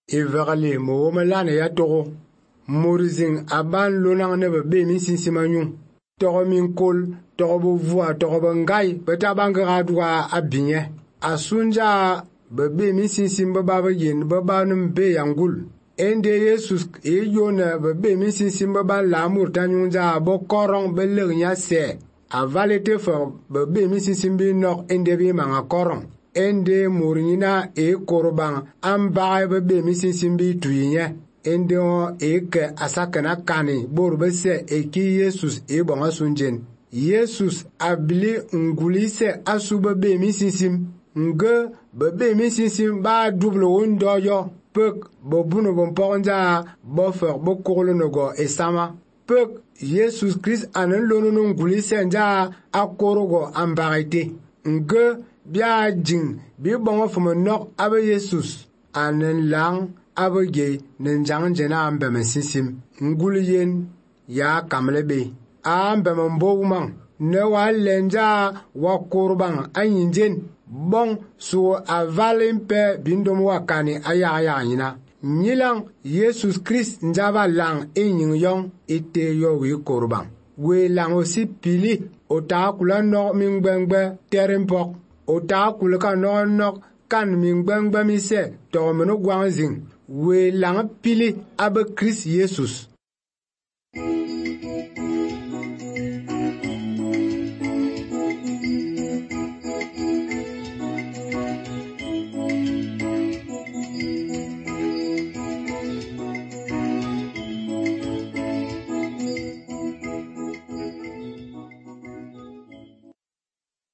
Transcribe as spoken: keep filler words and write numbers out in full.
Everly mo malane ya toro. Morizing aban lonang ne be mi sinsimanyu. Toro min kol, toro bo voa, toro bo ngai, betabanga dwa abinye. Asunja bebe mi sinsim baba yin baba num be yangul. Ende Yesus e yona bebe mi sinsim baba lamur tanyunja bo korong bele nya se. Avalete for bebe mi sinsim bi nok ende bi manga korong. Ende murina e korban amba bebe mi sinsim bi tuyinya. Ende o e ke asakana kani borbese e ki Yesus e bonga sunjen. Yesus abili ngulise asuba be mi sinsim. Nge bebe mi sinsim ba double wondo yo. Pek bo buno bon ponja bo fer bo korlo nogo esama. Pek Yesus Christ anen lono ngulise nja akorogo ambarite. Nge bia jing bi bongo fumo nok abe Yesus anen lang abe ge nenjang jena ambe mesinsim. Nguli yen ya kamlebe. Ambe mbogumang ne wa lenja wa korban anyinjen. Bon so avalin pe bindom wakani aya aya yina. Nilang Yesus Christ njaba lang inyin yong ite yo wi korban. We lang osi pili ota kula nok mingbengbe terempok. Ota kula ka nok nok kan mingbengbe mi se to meno gwangzing. We lang pili abe Christ Jesus.